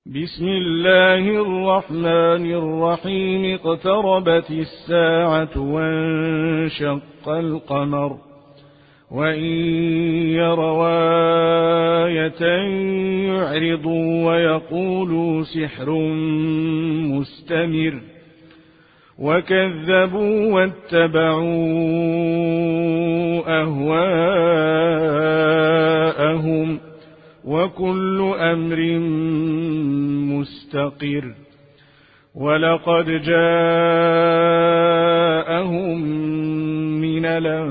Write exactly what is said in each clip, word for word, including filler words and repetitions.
بسم الله الرحمن الرحيم اقتربت الساعة وانشق القمر وإن يروا آية يعرضوا ويقولوا سحر مستمر وكذبوا واتبعوا أهواءهم وكل أمر مستقر ولقد جاءهم من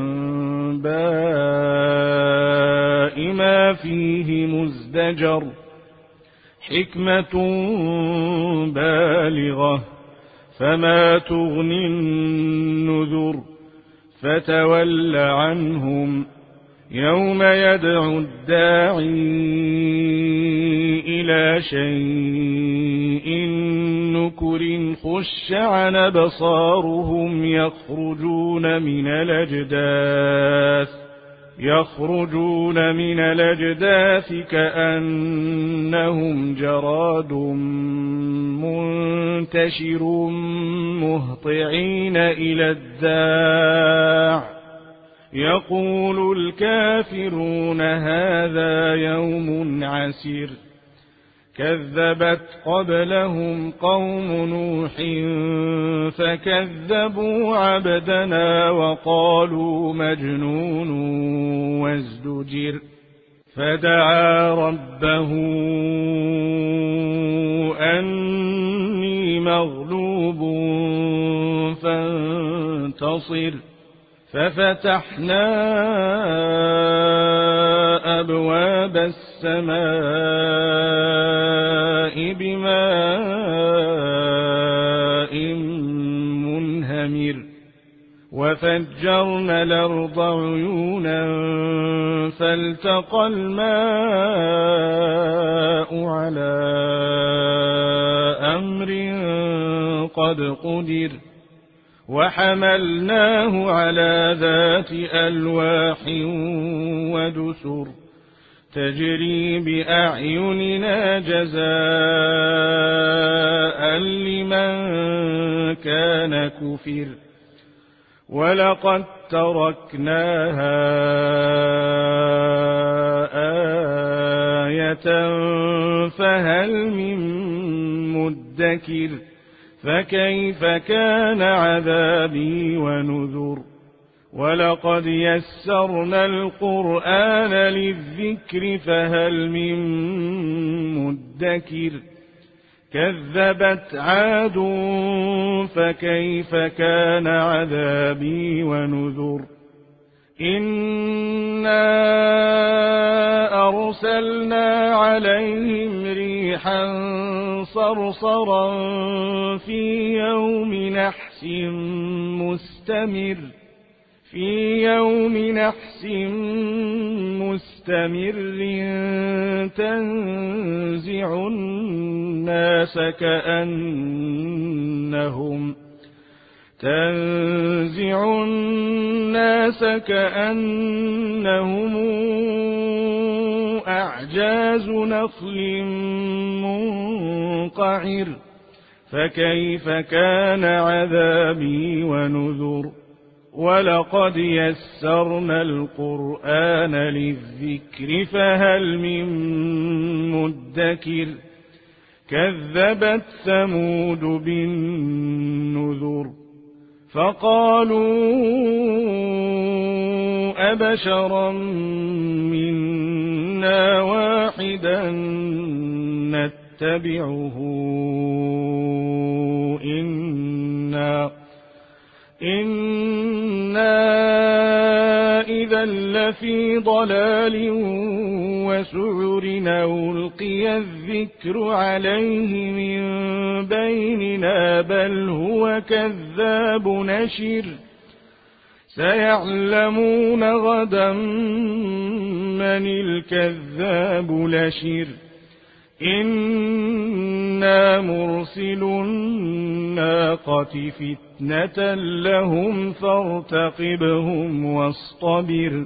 الأنباء ما فيه مزدجر حكمة بالغة فما تغني النذر فتول عنهم يوم يدعو الداعي إلى شيء نكر خش عن أبصارهم يخرجون من الأجداث يخرجون من الأجداث كأنهم جراد منتشر مهطعين إلى الداع يقول الكافرون هذا يوم عسير كذبت قبلهم قوم نوح فكذبوا عبدنا وقالوا مجنون وازدجر فدعا ربه أني مغلوب فانتصر ففتحنا أبواب السماء بماء منهمر وفجرنا الأرض عيونا فالتقى الماء على أمر قد قدر وحملناه على ذات ألواح ودسر تجري بأعيننا جزاء لمن كان كفر ولقد تركناها آية فهل من مدكر فكيف كان عذابي ونذر ولقد يسرنا القرآن للذكر فهل من مدكر كذبت عاد فكيف كان عذابي ونذر إنا أرسلنا عليهم ريحا صرصرا في يوم نحس مستمر في يوم نحس مستمر تنزع الناس كأنهم تنزع الناس كأنهم أعجاز نخل منقعر فكيف كان عذابي ونذر ولقد يسرنا القرآن للذكر فهل من مدكر كذبت ثمود بالنذر فقالوا أبشرا منا واحدا نتبعه إنا إنا إذا لفي ضلال وسعر ألقي الذكر عليه من بيننا بل هو كذاب نشر سيعلمون غدا من الكذاب لشر إنا مرسل الناقة فتنة لهم فارتقبهم واصطبر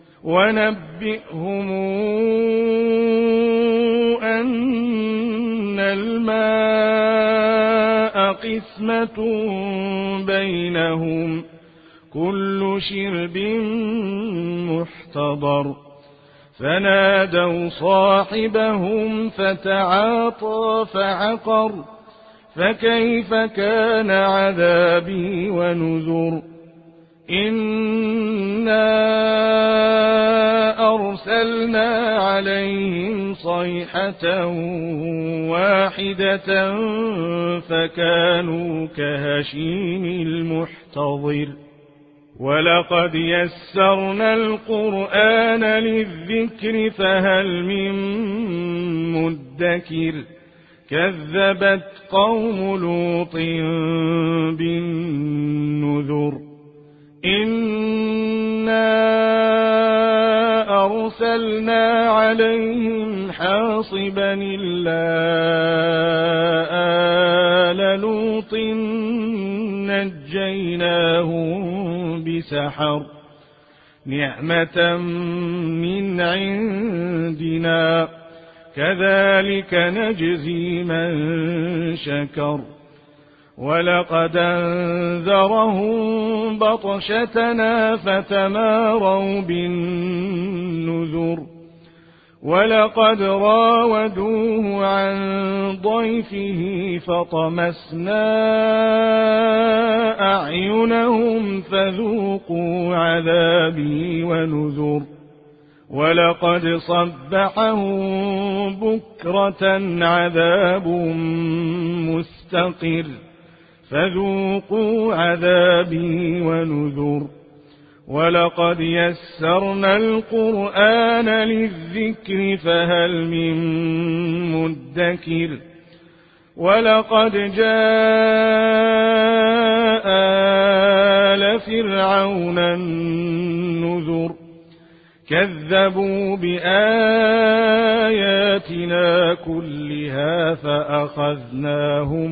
ونبئهم أن الماء قسمة بينهم كل شرب محتضر فنادوا صاحبهم فتعاطى فعقر فكيف كان عذابي ونذر إنا أرسلنا عليهم صيحة واحدة فكانوا كهشيم المحتضر ولقد يسرنا القرآن للذكر فهل من مدكر كذبت قوم لوط بالنذر إنا أرسلنا عليهم حاصبا إلا آل لوط نجيناهم بسحر نعمة من عندنا كذلك نجزي من شكر ولقد أنذرهم بطشتنا فتماروا بالنذر ولقد راودوه عن ضيفه فطمسنا أعينهم فذوقوا عذابي ونذر ولقد صبحهم بكرة عذاب مستقر فذوقوا عذابي ونذر ولقد يسرنا القرآن للذكر فهل من مدكر ولقد جاء آل فرعون النذر كذبوا بآياتنا كلها فأخذناهم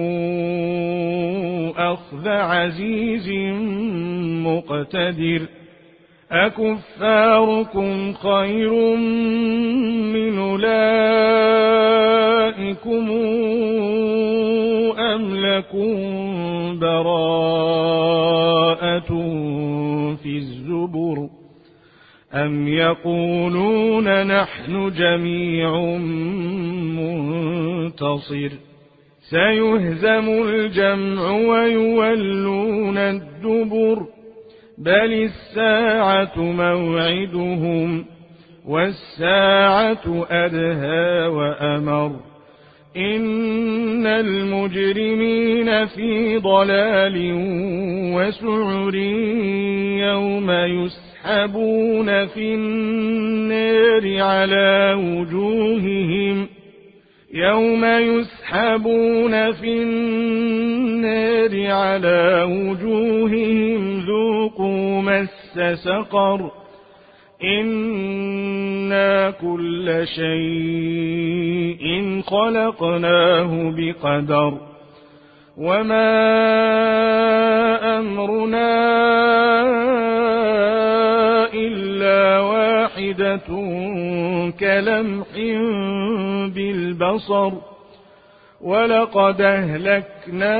أخذ عزيز مقتدر أكفاركم خير من أولئكم أم لكم براءة في الزبر أم يقولون نحن جميع منتصر سيهزم الجمع ويولون الدبر بل الساعة موعدهم والساعة أدهى وأمر إن المجرمين في ضلال وسعر يوم يسحبون في النار على وجوههم يوم يسحبون في النار على وجوههم ذوقوا مس سقر إنا كل شيء خلقناه بقدر وما أمرنا إلا واحدة كلمح بالبصر ولقد أهلكنا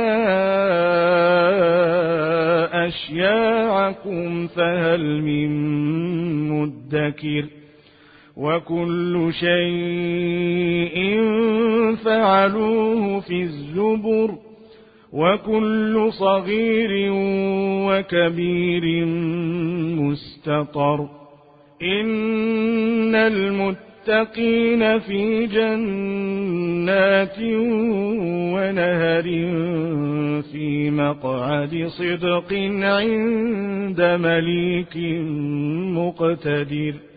أشياعكم فهل من مدكر وكل شيء فعلوه في الزبر وكل صغير وكبير مستطر إن المتقين في جنات ونهر في مقعد صدق عند مليك مقتدر